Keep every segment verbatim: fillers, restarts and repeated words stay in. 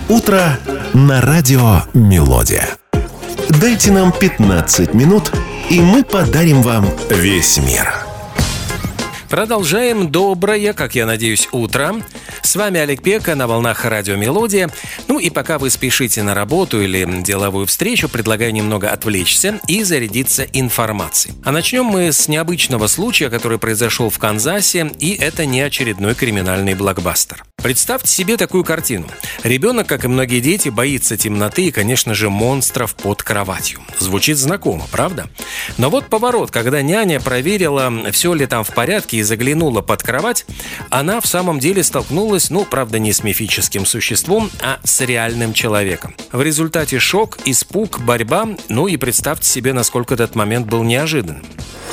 Утро на радио «Мелодия». Дайте нам пятнадцать минут, и мы подарим вам весь мир. Продолжаем доброе, как я надеюсь, утро. С вами Олег Пека на волнах радио «Мелодия». Ну и пока вы спешите на работу или деловую встречу, предлагаю немного отвлечься и зарядиться информацией. А начнем мы с необычного случая, который произошел в Канзасе, и это не очередной криминальный блокбастер. Представьте себе такую картину. Ребенок, как и многие дети, боится темноты и, конечно же, монстров под кроватью. Звучит знакомо, правда? Но вот поворот, когда няня проверила, все ли там в порядке, и заглянула под кровать, она в самом деле столкнулась, ну, правда, не с мифическим существом, а с реальным человеком. В результате шок, испуг, борьба, ну и представьте себе, насколько этот момент был неожиданным.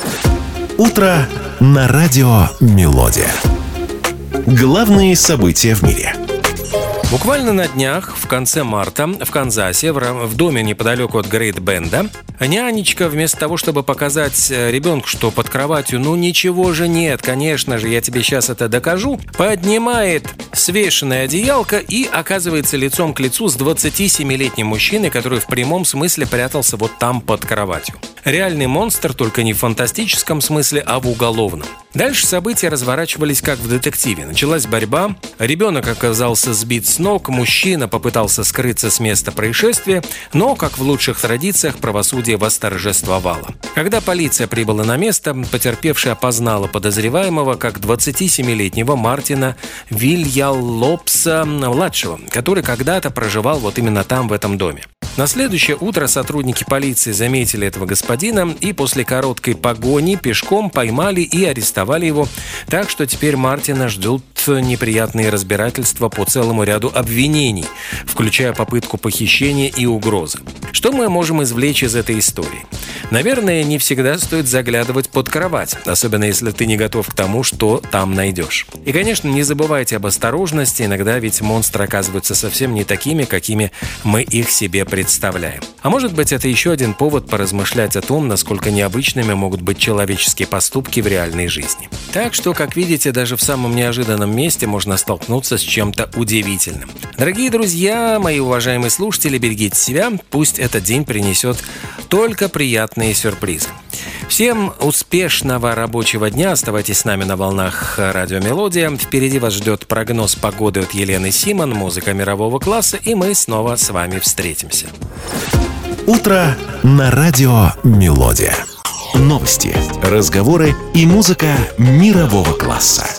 Утро на радио «Мелодия». Главные события в мире. Буквально на днях, в конце марта, в Канзасе, в доме неподалеку от Грейт-Бенда, нянечка, вместо того, чтобы показать ребенку, что под кроватью, ну ничего же нет, конечно же, я тебе сейчас это докажу, поднимает свешенное одеялко и оказывается лицом к лицу с двадцатисемилетним мужчиной, который в прямом смысле прятался вот там под кроватью. Реальный монстр, только не в фантастическом смысле, а в уголовном. Дальше события разворачивались как в детективе. Началась борьба, ребенок оказался сбит с ног, мужчина попытался скрыться с места происшествия, но, как в лучших традициях, правосудие восторжествовало. Когда полиция прибыла на место, потерпевшая опознала подозреваемого как двадцатисемилетнего Мартина Вильяллопса-младшего, который когда-то проживал вот именно там, в этом доме. На следующее утро сотрудники полиции заметили этого господина и после короткой погони пешком поймали и арестовали его, так что теперь Мартина ждут неприятные разбирательства по целому ряду обвинений, включая попытку похищения и угрозы. Что мы можем извлечь из этой истории? Наверное, не всегда стоит заглядывать под кровать, особенно если ты не готов к тому, что там найдешь. И, конечно, не забывайте об осторожности, иногда ведь монстры оказываются совсем не такими, какими мы их себе представляем. А может быть, это еще один повод поразмышлять о том, насколько необычными могут быть человеческие поступки в реальной жизни. Так что, как видите, даже в самом неожиданном месте можно столкнуться с чем-то удивительным. Дорогие друзья, мои уважаемые слушатели, берегите себя, пусть этот день принесет только приятные сюрпризы. Всем успешного рабочего дня. Оставайтесь с нами на волнах радио «Мелодия». Впереди вас ждет прогноз погоды от Елены Симон, музыка мирового класса, и мы снова с вами встретимся. Утро на радио «Мелодия». Новости, разговоры и музыка мирового класса.